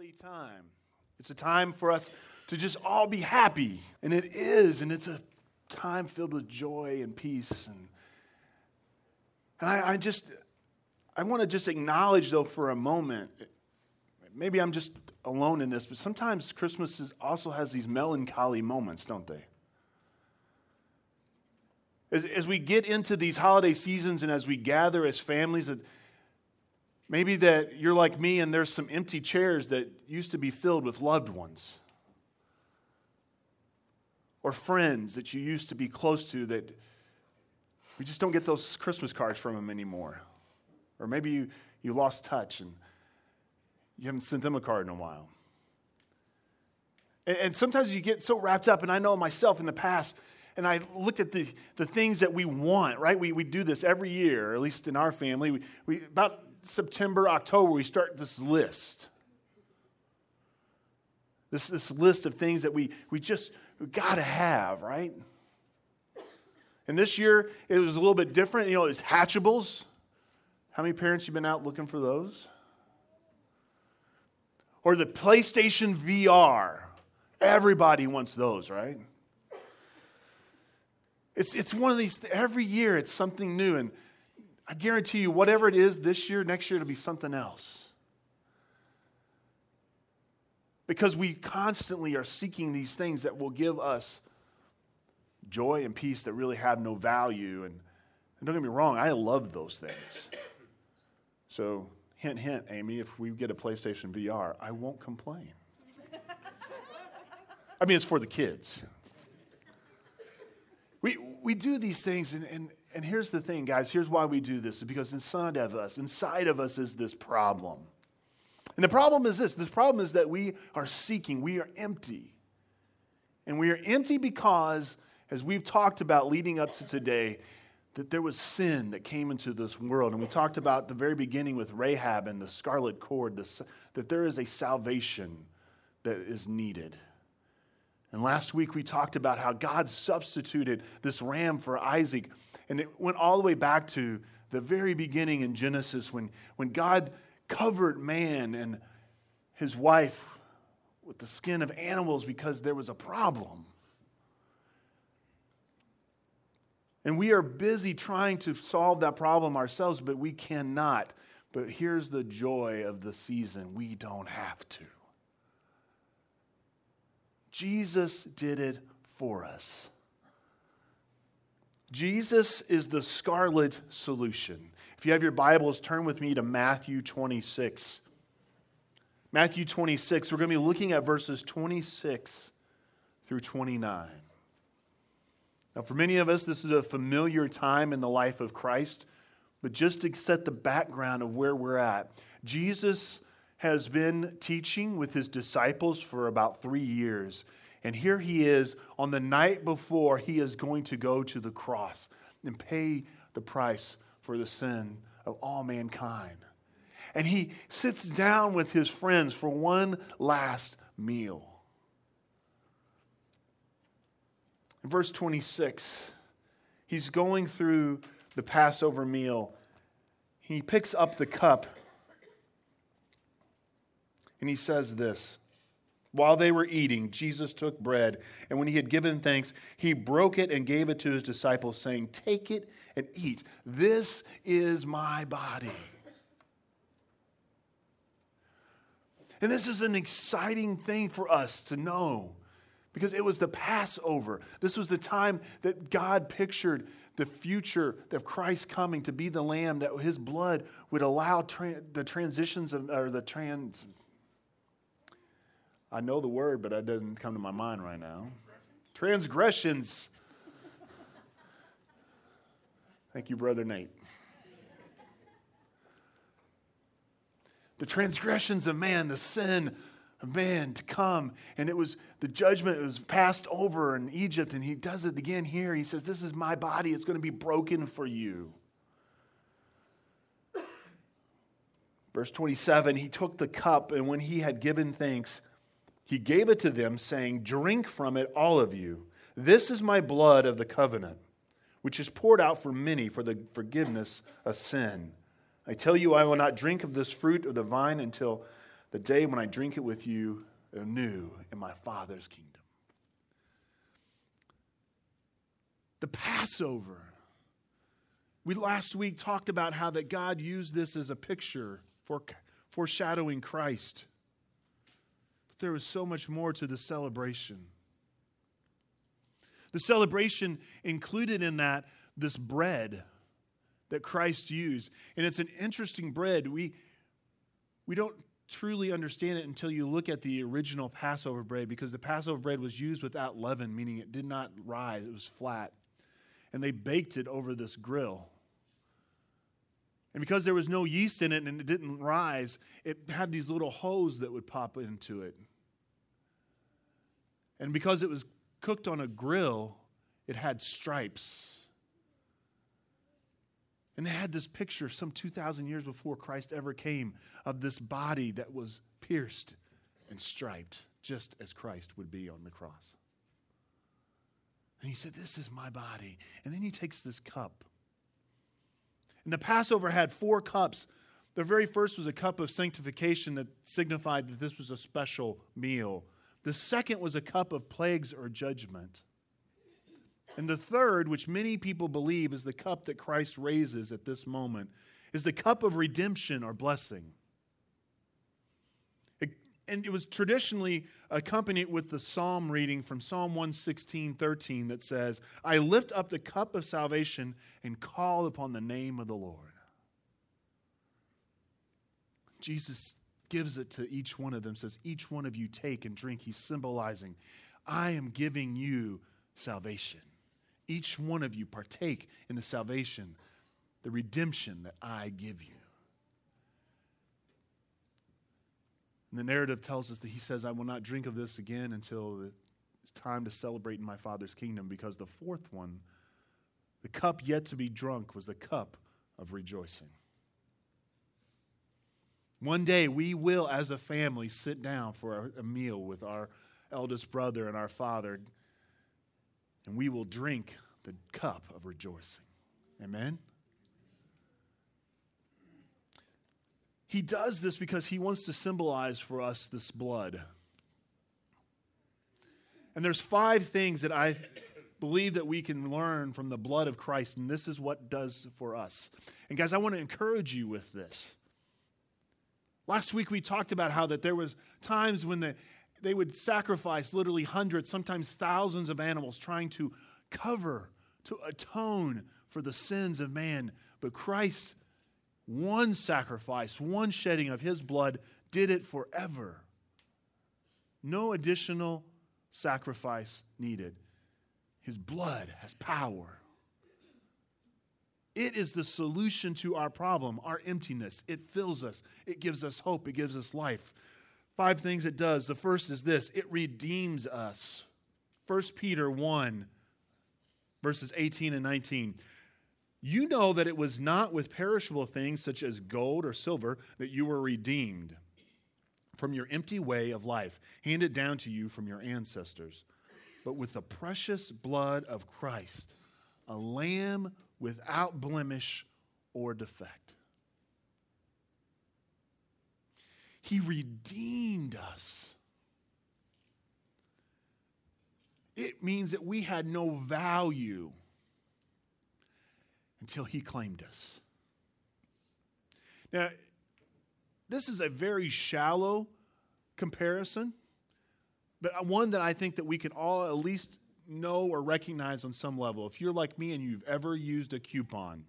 holiday time. It's a time for us to just all be happy. And it is. And it's a time filled with joy and peace. And I want to just acknowledge, though, for a moment, maybe I'm just alone in this, but sometimes Christmas also has these melancholy moments, don't they? As we get into these holiday seasons and as we gather as families, maybe that you're like me and there's some empty chairs that used to be filled with loved ones. Or friends that you used to be close to that we just don't get those Christmas cards from them anymore. Or maybe you lost touch and you haven't sent them a card in a while. And sometimes you get so wrapped up, and I know myself in the past, and I look at the things that we want, right? We do this every year, or at least in our family. We about September, October, we start this list. This list of things that we got to have, right? And this year, it was a little bit different. You know, it's Hatchables. How many parents have been out looking for those? Or the PlayStation VR. Everybody wants those, right? It's one of these, every year it's something new. And I guarantee you, whatever it is this year, next year it'll be something else. Because we constantly are seeking these things that will give us joy and peace that really have no value. And don't get me wrong, I love those things. So, hint, hint, Amy, if we get a PlayStation VR, I won't complain. I mean, it's for the kids. We do these things, and here's the thing, guys. Here's why we do this. Is because inside of us is this problem. And the problem is this. This problem is that we are seeking. We are empty. And we are empty because, as we've talked about leading up to today, that there was sin that came into this world. And we talked about the very beginning with Rahab and the scarlet cord, that there is a salvation that is needed. And last week we talked about how God substituted this ram for Isaac. And it went all the way back to the very beginning in Genesis when God covered man and his wife with the skin of animals because there was a problem. And we are busy trying to solve that problem ourselves, but we cannot. But here's the joy of the season. We don't have to. Jesus did it for us. Jesus is the scarlet solution. If you have your Bibles, turn with me to Matthew 26. Matthew 26, we're going to be looking at verses 26 through 29. Now, for many of us, this is a familiar time in the life of Christ, but just to set the background of where we're at, Jesus has been teaching with his disciples for about 3 years. And here he is on the night before he is going to go to the cross and pay the price for the sin of all mankind. And he sits down with his friends for one last meal. In verse 26, he's going through the Passover meal. He picks up the cup and he says this. While they were eating, Jesus took bread, and when he had given thanks, he broke it and gave it to his disciples, saying, "Take it and eat. This is my body." And this is an exciting thing for us to know, because it was the Passover. This was the time that God pictured the future of Christ coming to be the Lamb, that his blood would allow the transitions of, or the trans... I know the word, but it doesn't come to my mind right now. Transgressions. Thank you, Brother Nate. The transgressions of man, the sin of man to come. And it was the judgment, it was passed over in Egypt, and he does it again here. He says, "This is my body. It's going to be broken for you." Verse 27, he took the cup, and when he had given thanks, he gave it to them, saying, "Drink from it, all of you. This is my blood of the covenant, which is poured out for many for the forgiveness of sin. I tell you, I will not drink of this fruit of the vine until the day when I drink it with you anew in my Father's kingdom. The Passover. We last week talked about how that God used this as a picture for foreshadowing Christ. But there was so much more to the celebration. The celebration included in that this bread that Christ used. And it's an interesting bread. We don't truly understand it until you look at the original Passover bread, because the Passover bread was used without leaven, meaning it did not rise, it was flat. And they baked it over this grill. And because there was no yeast in it and it didn't rise, it had these little holes that would pop into it. And because it was cooked on a grill, it had stripes. And they had this picture some 2,000 years before Christ ever came of this body that was pierced and striped, just as Christ would be on the cross. And he said, this is my body. And then he takes this cup. And the Passover had 4 cups. The very first was a cup of sanctification that signified that this was a special meal. The second was a cup of plagues or judgment. And the third, which many people believe is the cup that Christ raises at this moment, is the cup of redemption or blessing. And it was traditionally accompanied with the psalm reading from Psalm 116:13 that says, I lift up the cup of salvation and call upon the name of the Lord. Jesus gives it to each one of them, says, each one of you take and drink. He's symbolizing, I am giving you salvation. Each one of you partake in the salvation, the redemption that I give you. And the narrative tells us that he says, I will not drink of this again until it's time to celebrate in my Father's kingdom, because the fourth one, the cup yet to be drunk, was the cup of rejoicing. One day we will, as a family, sit down for a meal with our eldest brother and our father, and we will drink the cup of rejoicing. Amen? He does this because he wants to symbolize for us this blood. And there's 5 things that I believe that we can learn from the blood of Christ, and this is what it does for us. And guys, I want to encourage you with this. Last week we talked about how that there was times when they would sacrifice literally hundreds, sometimes thousands of animals trying to cover, to atone for the sins of man. But Christ, one sacrifice, one shedding of his blood, did it forever. No additional sacrifice needed. His blood has power. It is the solution to our problem, our emptiness. It fills us. It gives us hope. It gives us life. 5 things it does. The first is this: it redeems us. 1 Peter 1, verses 18 and 19. You know that it was not with perishable things such as gold or silver that you were redeemed from your empty way of life, handed down to you from your ancestors, but with the precious blood of Christ, a lamb without blemish or defect. He redeemed us. It means that we had no value until he claimed us. Now, this is a very shallow comparison, but one that I think that we can all at least know or recognize on some level. If you're like me and you've ever used a coupon.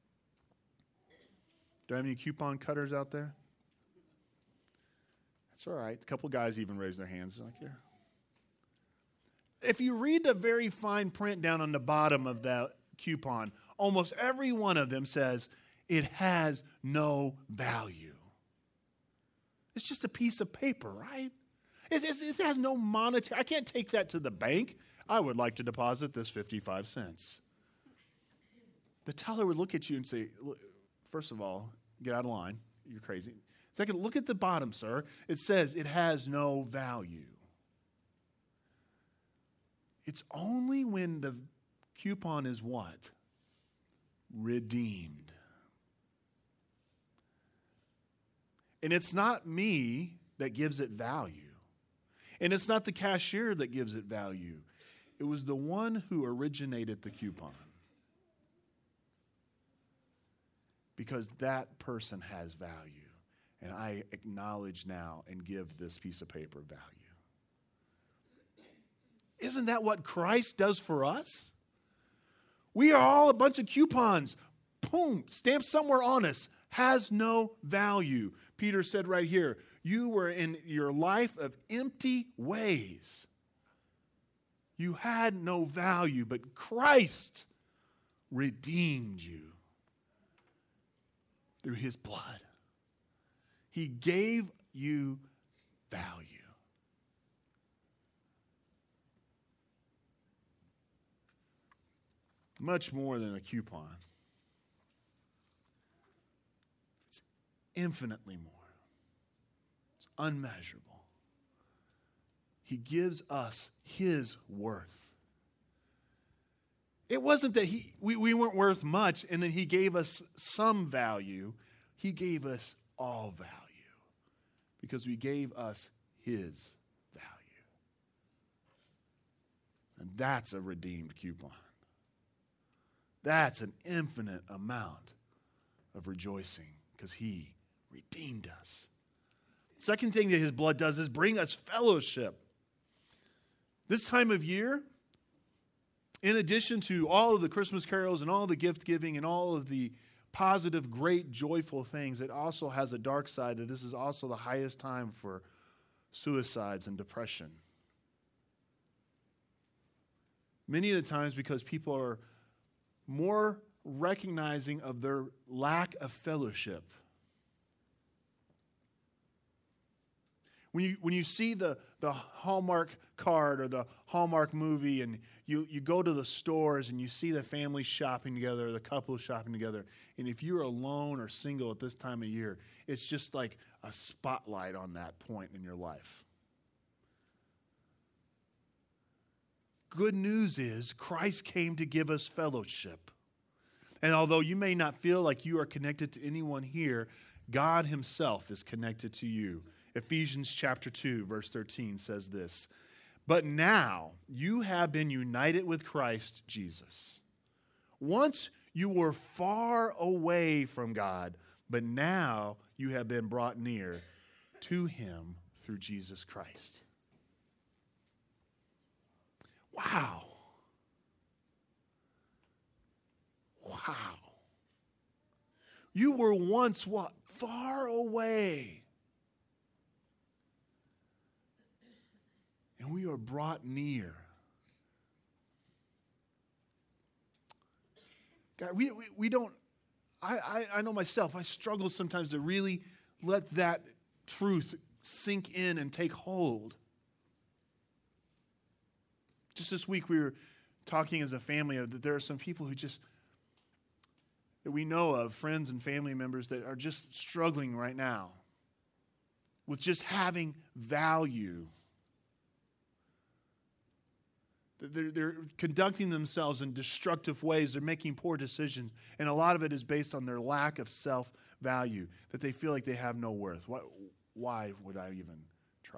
Do I have any coupon cutters out there? That's all right. A couple guys even raised their hands. Like, yeah. If you read the very fine print down on the bottom of that coupon, almost every one of them says it has no value. It's just a piece of paper, right? It has no monetary. I can't take that to the bank. I would like to deposit this 55 cents. The teller would look at you and say, first of all, get out of line. You're crazy. Second, look at the bottom, sir. It says it has no value. It's only when the coupon is what? Redeemed. And it's not me that gives it value. And it's not the cashier that gives it value. It was the one who originated the coupon. Because that person has value. And I acknowledge now and give this piece of paper value. Isn't that what Christ does for us? We are all a bunch of coupons. Boom, stamped somewhere on us. Has no value. Peter said right here, you were in your life of empty ways. You had no value, but Christ redeemed you through his blood. He gave you value. Much more than a coupon. It's infinitely more. It's unmeasurable. He gives us his worth. It wasn't that we weren't worth much and then he gave us some value. He gave us all value because we gave us his value. And that's a redeemed coupon. That's an infinite amount of rejoicing because he redeemed us. Second thing that his blood does is bring us fellowship. This time of year, in addition to all of the Christmas carols and all the gift giving and all of the positive, great, joyful things, it also has a dark side that this is also the highest time for suicides and depression. Many of the times because people are more recognizing of their lack of fellowship. When you see the Hallmark card or the Hallmark movie and you go to the stores and you see the family shopping together or the couple shopping together, and if you're alone or single at this time of year, it's just like a spotlight on that point in your life. Good news is Christ came to give us fellowship. And although you may not feel like you are connected to anyone here, God himself is connected to you. Ephesians chapter 2, verse 13 says this, "But now you have been united with Christ Jesus. Once you were far away from God, but now you have been brought near to him through Jesus Christ." Wow. Wow. You were once what? Far away. And we are brought near. God, we don't, I know myself, I struggle sometimes to really let that truth sink in and take hold. Just this week we were talking as a family that there are some people who just, that we know of, friends and family members that are just struggling right now with just having value. They're conducting themselves in destructive ways. They're making poor decisions. And a lot of it is based on their lack of self-value, that they feel like they have no worth. Why would I even try?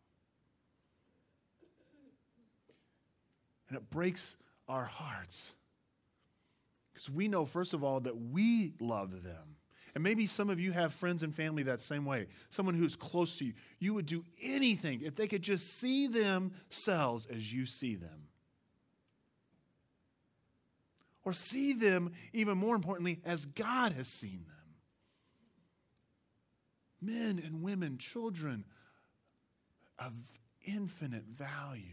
And it breaks our hearts. Because we know, first of all, that we love them. And maybe some of you have friends and family that same way. Someone who's close to you. You would do anything if they could just see themselves as you see them. Or see them, even more importantly, as God has seen them. Men and women, children of infinite value.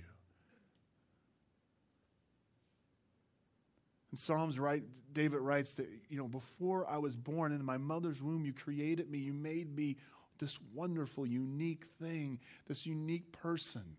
In Psalms, David writes that, before I was born in my mother's womb, you created me. You made me this wonderful, unique thing, this unique person.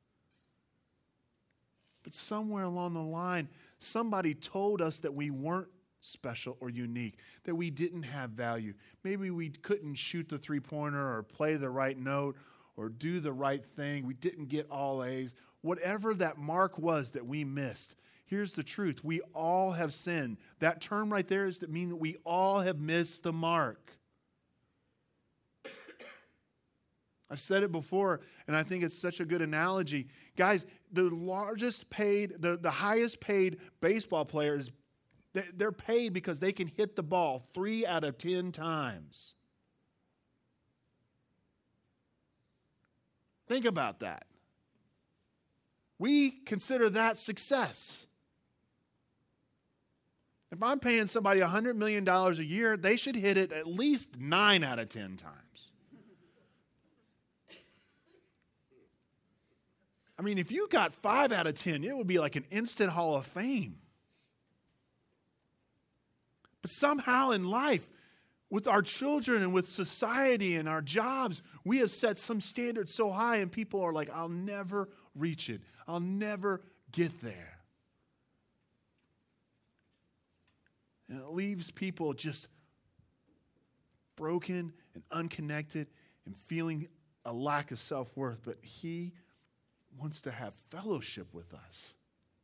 But somewhere along the line, somebody told us that we weren't special or unique, that we didn't have value. Maybe we couldn't shoot the three-pointer or play the right note or do the right thing. We didn't get all A's. Whatever that mark was that we missed, here's the truth. We all have sinned. That term right there is to mean that we all have missed the mark. I've said it before, and I think it's such a good analogy. Guys, the highest paid baseball players, they're paid because they can hit the ball 3 out of 10 times. Think about that. We consider that success. If I'm paying somebody $100 million a year, they should hit it at least 9 out of 10 times. I mean, if you got 5 out of 10, it would be like an instant Hall of Fame. But somehow in life, with our children and with society and our jobs, we have set some standard so high, and people are like, I'll never reach it. I'll never get there. And it leaves people just broken and unconnected and feeling a lack of self-worth. But He wants to have fellowship with us.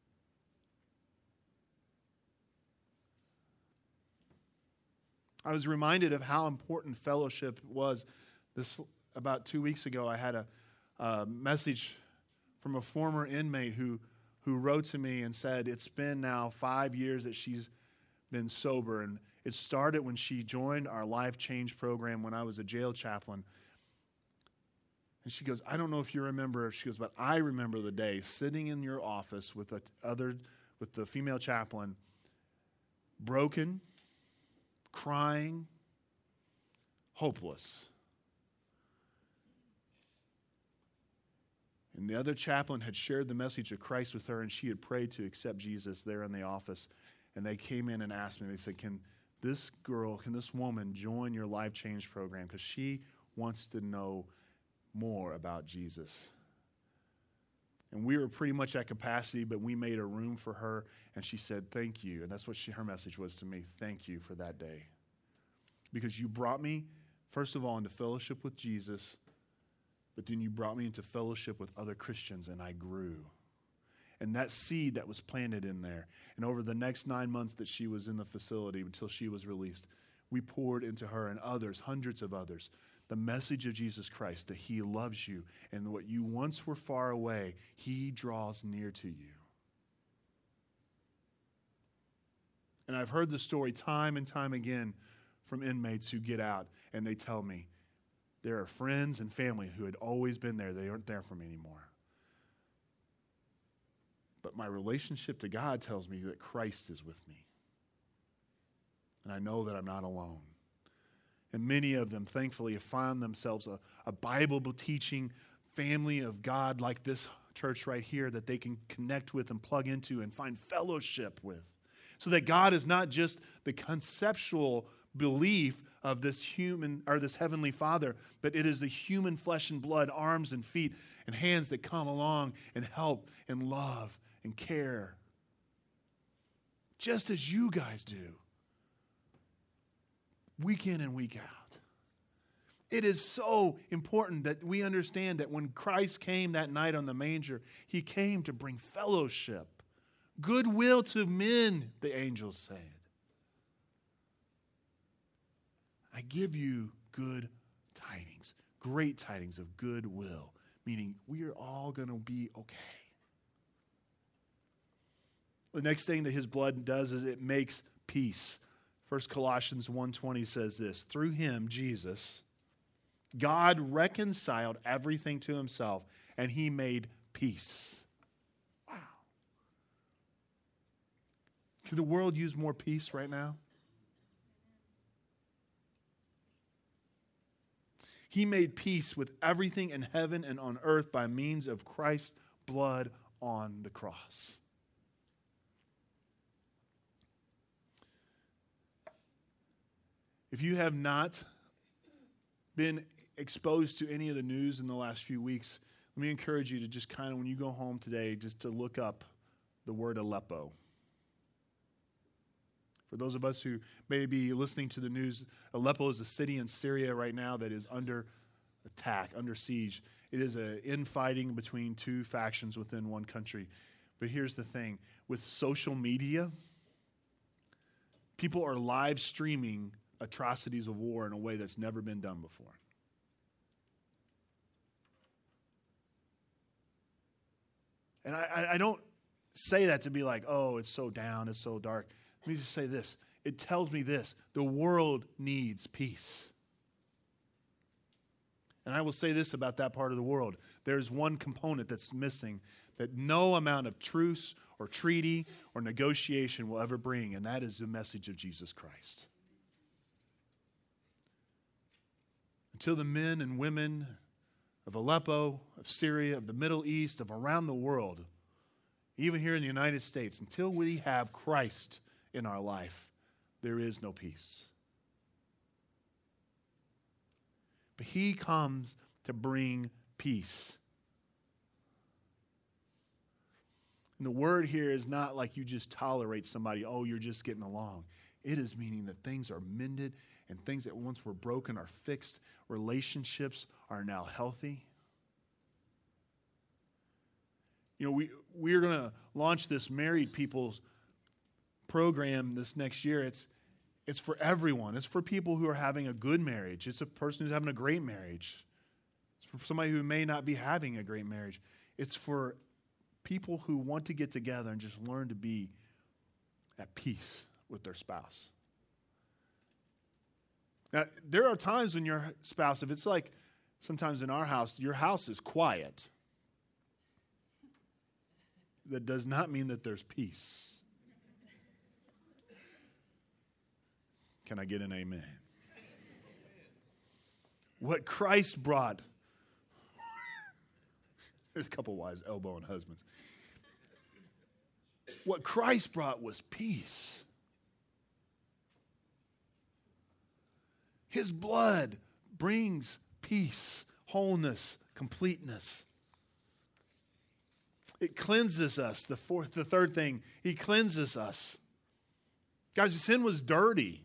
I was reminded of how important fellowship was. About 2 weeks ago, I had a message from a former inmate who wrote to me and said it's been now 5 years that she's been sober, and it started when she joined our Life Change program when I was a jail chaplain. And she goes, I don't know if you remember. She goes, but I remember the day sitting in your office with the female chaplain, broken, crying, hopeless. And the other chaplain had shared the message of Christ with her, and she had prayed to accept Jesus there in the office. And they came in and asked me, they said, can this woman join your Life Change program? Because she wants to know more about Jesus. And we were pretty much at capacity, but we made a room for her, and she said, thank you. And that's what her message was to me. Thank you for that day. Because you brought me, first of all, into fellowship with Jesus, but then you brought me into fellowship with other Christians, and I grew. And that seed that was planted in there, and over the next 9 months that she was in the facility until she was released, we poured into her and others, hundreds of others, the message of Jesus Christ, that He loves you, and what you once were far away, He draws near to you. And I've heard the story time and time again from inmates who get out, and they tell me there are friends and family who had always been there. They aren't there for me anymore. But my relationship to God tells me that Christ is with me. And I know that I'm not alone. And many of them, thankfully, have found themselves a Bible teaching family of God like this church right here that they can connect with and plug into and find fellowship with. So that God is not just the conceptual belief of this human or this heavenly Father, but it is the human flesh and blood, arms and feet and hands that come along and help and love and care. Just as you guys do. Week in and week out. It is so important that we understand that when Christ came that night on the manger, He came to bring fellowship, goodwill to men, the angels said. I give you good tidings, great tidings of goodwill, meaning we are all going to be okay. The next thing that His blood does is it makes peace. 1 Colossians 1:20 says this, through Him, Jesus, God reconciled everything to Himself, and He made peace. Wow. Could the world use more peace right now? He made peace with everything in heaven and on earth by means of Christ's blood on the cross. If you have not been exposed to any of the news in the last few weeks, let me encourage you to just kind of, when you go home today, just to look up the word Aleppo. For those of us who may be listening to the news, Aleppo is a city in Syria right now that is under attack, under siege. It is an infighting between two factions within one country. But here's the thing. With social media, people are live streaming atrocities of war in a way that's never been done before. And I don't say that to be like, oh, it's so down, it's so dark. Let me just say this. It tells me this. The world needs peace. And I will say this about that part of the world. There's one component that's missing that no amount of truce or treaty or negotiation will ever bring, and that is the message of Jesus Christ. Until the men and women of Aleppo, of Syria, of the Middle East, of around the world, even here in the United States, until we have Christ in our life, there is no peace. But he comes to bring peace. And the word here is not like you just tolerate somebody, oh, you're just getting along. It is meaning that things are mended and things that once were broken are fixed. Relationships are now healthy. You know, we're going to launch this married people's program this next year. It's for everyone. It's for people who are having a good marriage. It's a person who's having a great marriage. It's for somebody who may not be having a great marriage. It's for people who want to get together and just learn to be at peace with their spouse. Now, there are times when your spouse, if it's like sometimes in our house, your house is quiet. That does not mean that there's peace. Can I get an amen? What Christ brought. There's a couple wives elbowing husbands. What Christ brought was peace. His blood brings peace, wholeness, completeness. It cleanses us. The third thing, he cleanses us. Guys, sin was dirty.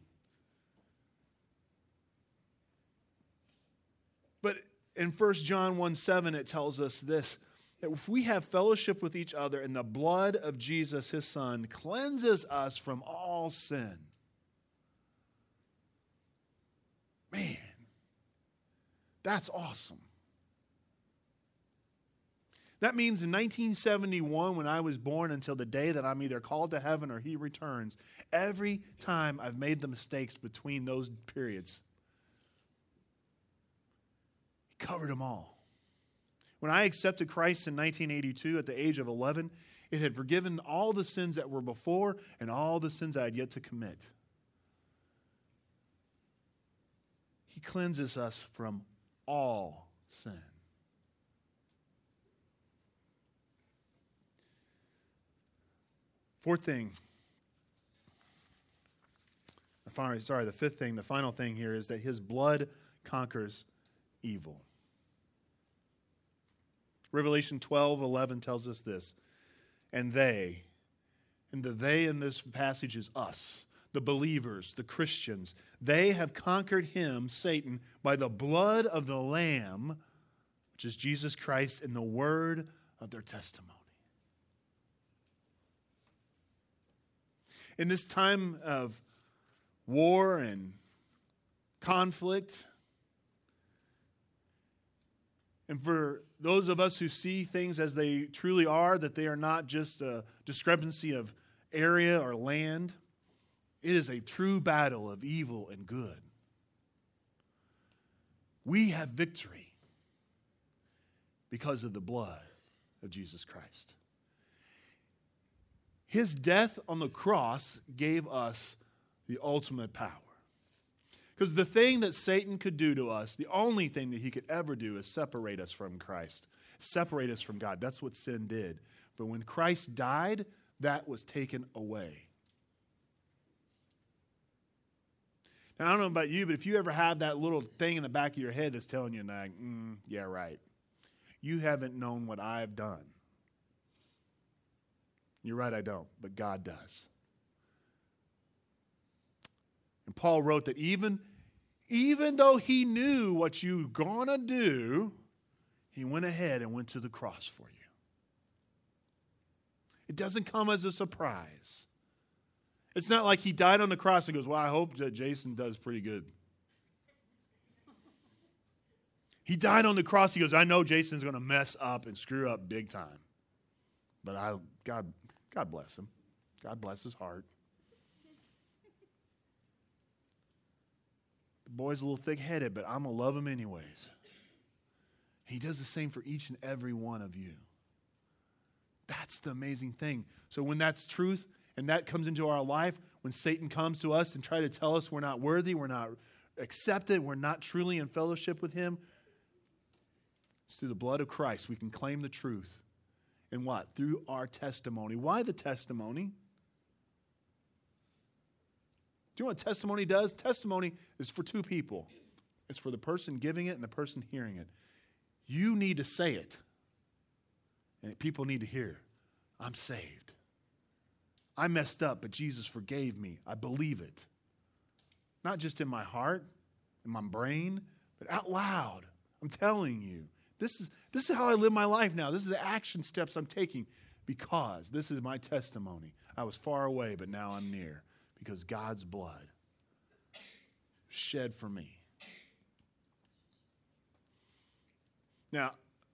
But in 1 John 1:7, it tells us this, that if we have fellowship with each other and the blood of Jesus, his son, cleanses us from all sin. Man, that's awesome. That means in 1971, when I was born, until the day that I'm either called to heaven or he returns, every time I've made the mistakes between those periods, he covered them all. When I accepted Christ in 1982 at the age of 11, it had forgiven all the sins that were before and all the sins I had yet to commit. He cleanses us from all sin. The final thing here is that his blood conquers evil. Revelation 12:11 tells us this. And the they in this passage is us, the believers, the Christians. They have conquered him, Satan, by the blood of the Lamb, which is Jesus Christ, and the word of their testimony. In this time of war and conflict, and for those of us who see things as they truly are, that they are not just a discrepancy of area or land, it is a true battle of evil and good. We have victory because of the blood of Jesus Christ. His death on the cross gave us the ultimate power. Because the thing that Satan could do to us, the only thing that he could ever do is separate us from Christ, separate us from God. That's what sin did. But when Christ died, that was taken away. Now, I don't know about you, but if you ever have that little thing in the back of your head that's telling you, like, yeah, right, you haven't known what I've done. You're right, I don't, but God does. And Paul wrote that even though he knew what you're going to do, he went ahead and went to the cross for you. It doesn't come as a surprise. It's not like he died on the cross and goes, well, I hope that Jason does pretty good. He died on the cross. He goes, I know Jason's going to mess up and screw up big time. But God bless him. God bless his heart. The boy's a little thick-headed, but I'm going to love him anyways. He does the same for each and every one of you. That's the amazing thing. So when that's truth and that comes into our life, when Satan comes to us and try to tell us we're not worthy, we're not accepted, we're not truly in fellowship with him, it's through the blood of Christ we can claim the truth. And what? Through our testimony. Why the testimony? Do you know what testimony does? Testimony is for two people. It's for the person giving it and the person hearing it. You need to say it. And people need to hear, I'm saved. I messed up, but Jesus forgave me. I believe it. Not just in my heart, in my brain, but out loud. I'm telling you. This is how I live my life now. This is the action steps I'm taking because this is my testimony. I was far away, but now I'm near because God's blood shed for me. Now,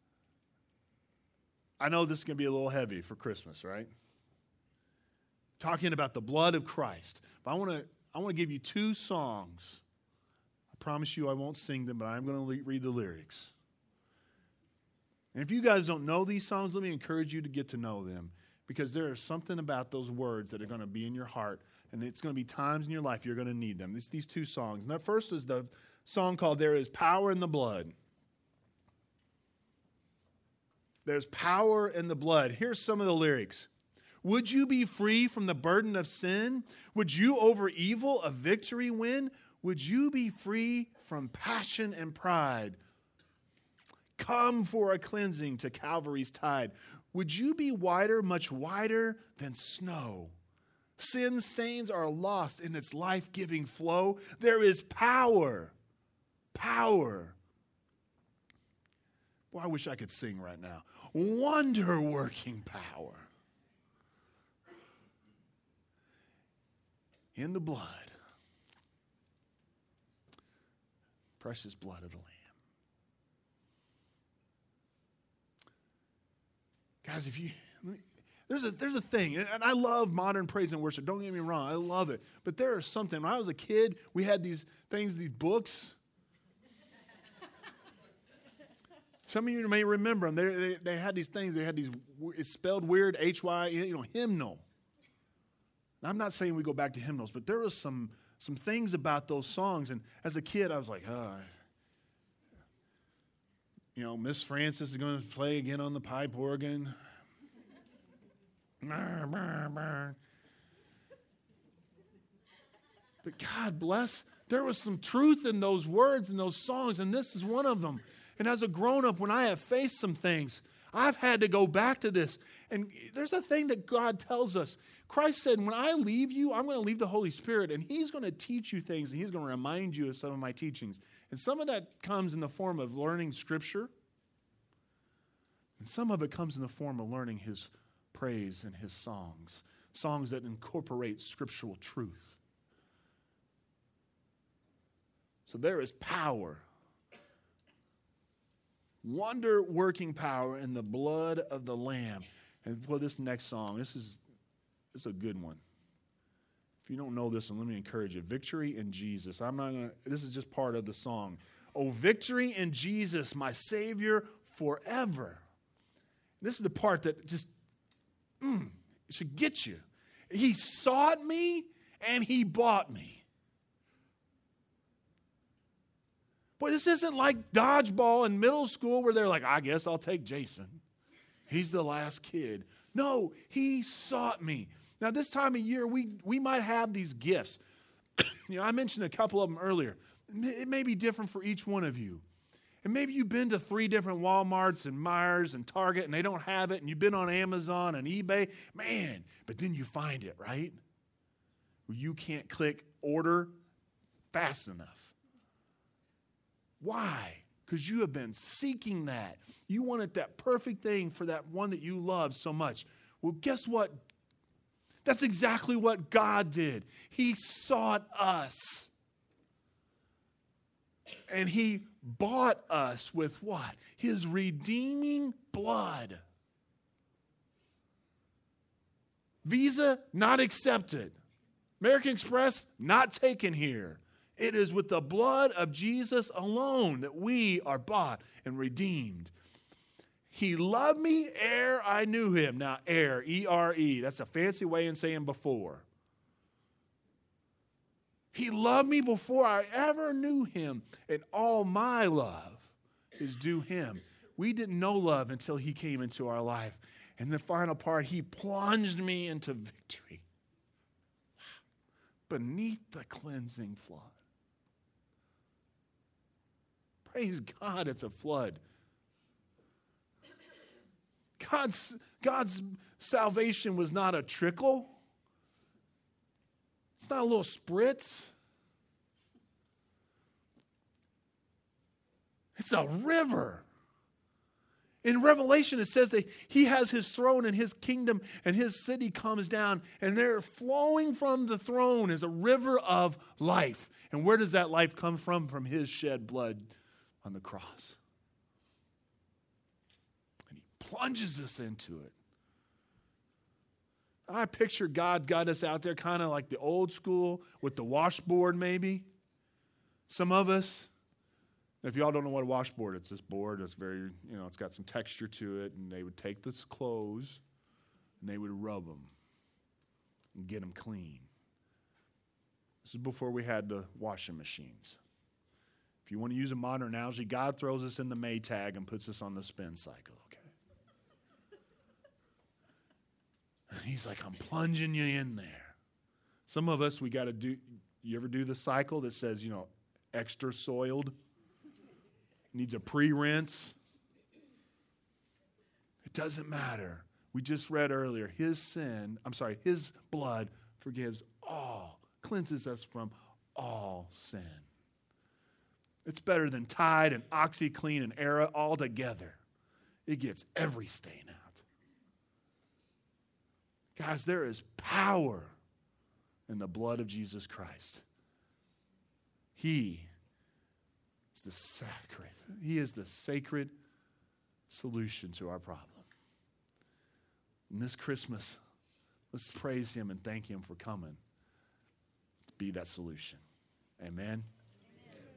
I know this is going to be a little heavy for Christmas, right? Talking about the blood of Christ. But I want to give you two songs. I promise you I won't sing them, but I'm going to read the lyrics. And if you guys don't know these songs, let me encourage you to get to know them because there is something about those words that are going to be in your heart, and it's going to be times in your life you're going to need them. These two songs. And that first is the song called There Is Power in the Blood. There's power in the blood. Here's some of the lyrics. Would you be free from the burden of sin? Would you over evil a victory win? Would you be free from passion and pride? Come for a cleansing to Calvary's tide. Would you be whiter, much whiter than snow? Sin stains are lost in its life-giving flow. There is power. Power. Boy, I wish I could sing right now. Wonder-working power. In the blood. Precious blood of the Lamb. Guys, there's a thing, and I love modern praise and worship. Don't get me wrong, I love it. But there is something. When I was a kid, we had these things, these books. Some of you may remember them. They had these things. They had these. It's spelled weird, HY, hymnal. Now, I'm not saying we go back to hymnals, but there was some things about those songs. And as a kid, I was like, Miss Francis is going to play again on the pipe organ. But God bless, there was some truth in those words and those songs, and this is one of them. And as a grown-up, when I have faced some things, I've had to go back to this. And there's a thing that God tells us. Christ said, when I leave you, I'm going to leave the Holy Spirit, and he's going to teach you things, and he's going to remind you of some of my teachings. And some of that comes in the form of learning Scripture, and some of it comes in the form of learning his praise and his songs, songs that incorporate scriptural truth. So there is power, wonder-working power in the blood of the Lamb. And for this next song, this is a good one. If you don't know this one, let me encourage you. Victory in Jesus. This is just part of the song. Oh, victory in Jesus, my Savior forever. This is the part that just it should get you. He sought me and he bought me. Boy, this isn't like dodgeball in middle school where they're like, I guess I'll take Jason. He's the last kid. No, he sought me. Now, this time of year, we might have these gifts. I mentioned a couple of them earlier. It may be different for each one of you. And maybe you've been to 3 different Walmarts and Meijer and Target and they don't have it, and you've been on Amazon and eBay. Man, but then you find it, right? Well, you can't click order fast enough. Why? Because you have been seeking that. You wanted that perfect thing for that one that you love so much. Well, guess what? That's exactly what God did. He sought us. And he bought us with what? His redeeming blood. Visa, not accepted. American Express, not taken here. It is with the blood of Jesus alone that we are bought and redeemed. He loved me ere I knew him. Now, ere, E-R-E, that's a fancy way of saying before. He loved me before I ever knew him, and all my love is due him. We didn't know love until he came into our life. And the final part, he plunged me into victory beneath the cleansing flood. Praise God, it's a flood. God's salvation was not a trickle. It's not a little spritz. It's a river. In Revelation, it says that he has his throne and his kingdom and his city comes down, and there flowing from the throne is a river of life. And where does that life come from? From his shed blood on the cross. And he plunges us into it. I picture God got us out there kind of like the old school with the washboard maybe. Some of us. If y'all don't know what a washboard, it's this board. It's very, it's got some texture to it. And they would take this clothes and they would rub them and get them clean. This is before we had the washing machines. If you want to use a modern analogy, God throws us in the Maytag and puts us on the spin cycle, okay? And he's like, I'm plunging you in there. Some of us, we got to do, you ever do the cycle that says, extra soiled? Needs a pre-rinse. It doesn't matter. We just read earlier, his blood forgives all, cleanses us from all sin. It's better than Tide and OxyClean and Era all together. It gets every stain out. Guys, there is power in the blood of Jesus Christ. He is the sacred solution to our problem. And this Christmas, let's praise him and thank him for coming to be that solution. Amen.